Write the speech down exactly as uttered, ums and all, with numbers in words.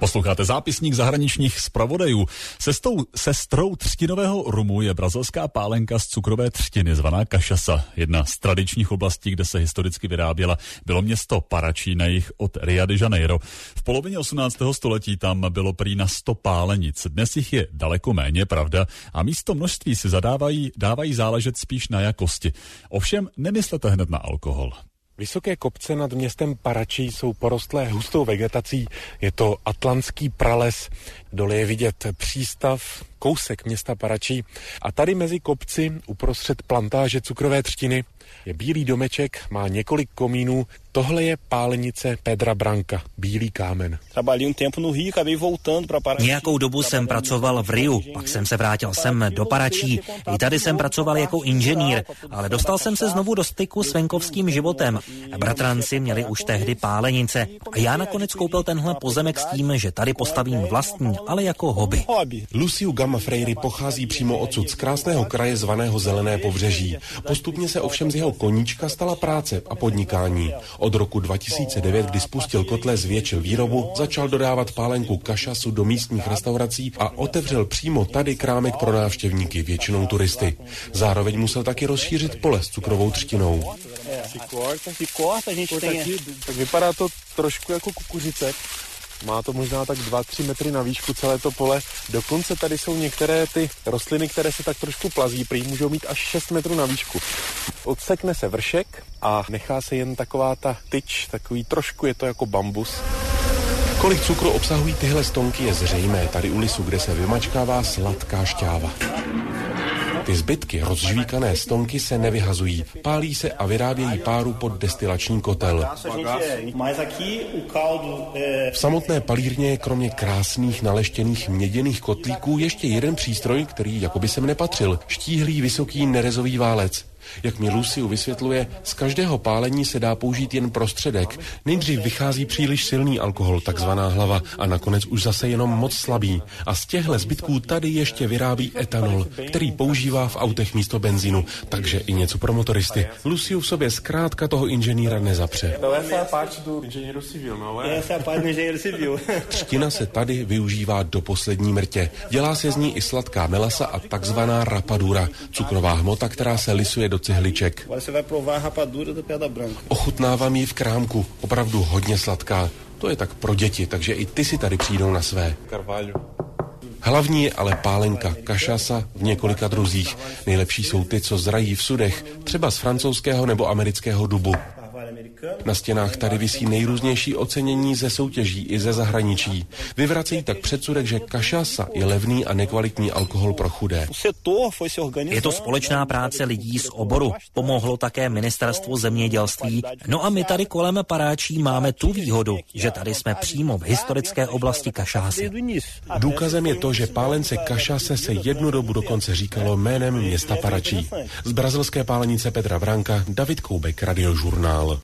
Posloucháte zápisník zahraničních zpravodajů. Sestou, sestrou třtinového rumu je brazilská pálenka z cukrové třtiny zvaná cachaça. Jedna z tradičních oblastí, kde se historicky vyráběla, bylo město Paraty na jih od Rio de Janeiro. V polovině osmnáctého století tam bylo prý na sto pálenic. Dnes jich je daleko méně, pravda, a místo množství si zadávají, dávají záležet spíš na jakosti. Ovšem nemyslete hned na alkohol. Vysoké kopce nad městem Paraty jsou porostlé hustou vegetací. Je to atlantský prales, dole je vidět přístav, kousek města Paraty. A tady mezi kopci, uprostřed plantáže cukrové třtiny, je bílý domeček, má několik komínů. Tohle je pálenice Pedra Branca, bílý kámen. Nějakou dobu jsem pracoval v Riu, pak jsem se vrátil sem do Paraty. I tady jsem pracoval jako inženýr, ale dostal jsem se znovu do styku s venkovským životem. Bratranci měli už tehdy pálenice a já nakonec koupil tenhle pozemek s tím, že tady postavím vlastní, ale jako hobby. Lucio Gama Freire pochází přímo odsud z krásného kraje zvaného Zelené pobřeží. Postupně se ovšem z jeho koníčka stala práce a podnikání. Od roku dva tisíce devět, kdy spustil kotle, zvětšil výrobu, začal dodávat pálenku cachaçu do místních restaurací a otevřel přímo tady krámek pro návštěvníky, většinou turisty. Zároveň musel taky rozšířit pole s cukrovou třtinou. Tak vypadá to trošku jako kukuřice. Má to možná tak dva tři metry na výšku celé to pole. Dokonce tady jsou některé ty rostliny, které se tak trošku plazí, prý můžou mít až šest metrů na výšku. Odsekne se vršek a nechá se jen taková ta tyč, takový trošku je to jako bambus. Kolik cukru obsahují tyhle stonky je zřejmé tady u lisu, kde se vymačkává sladká šťáva. Ty zbytky rozžvíkané stonky se nevyhazují, pálí se a vyrábějí páru pod destilační kotel. V samotné palírně je kromě krásných naleštěných měděných kotlíků ještě jeden přístroj, který jakoby sem nepatřil, štíhlý vysoký nerezový válec. Jak mi Luciu vysvětluje, z každého pálení se dá použít jen prostředek. Nejdřív vychází příliš silný alkohol, takzvaná hlava, a nakonec už zase jenom moc slabý. A z těchhle zbytků tady ještě vyrábí etanol, který používá v autech místo benzínu, takže i něco pro motoristy. Luciu v sobě zkrátka toho inženýra nezapře. Třtina se tady využívá do poslední mrtě. Dělá se z ní i sladká melasa a takzvaná rapadura, cukrová hmota, která se lisuje do cihliček. Ochutnávám ji v krámku, opravdu hodně sladká. To je tak pro děti, takže i ty si tady přijdou na své. Hlavní je ale pálenka cachaça v několika druzích. Nejlepší jsou ty, co zrají v sudech, třeba z francouzského nebo amerického dubu. Na stěnách tady visí nejrůznější ocenění ze soutěží i ze zahraničí. Vyvracejí tak předsudek, že cachaça je levný a nekvalitní alkohol pro chudé. Je to společná práce lidí z oboru. Pomohlo také ministerstvo zemědělství. No a my tady kolem Paráčí máme tu výhodu, že tady jsme přímo v historické oblasti cachaça. Důkazem je to, že pálence cachaça se jednu dobu dokonce říkalo jménem města Paraty. Z brazilské pálenice Pedra Branca, David Koubek, Radiožurnál.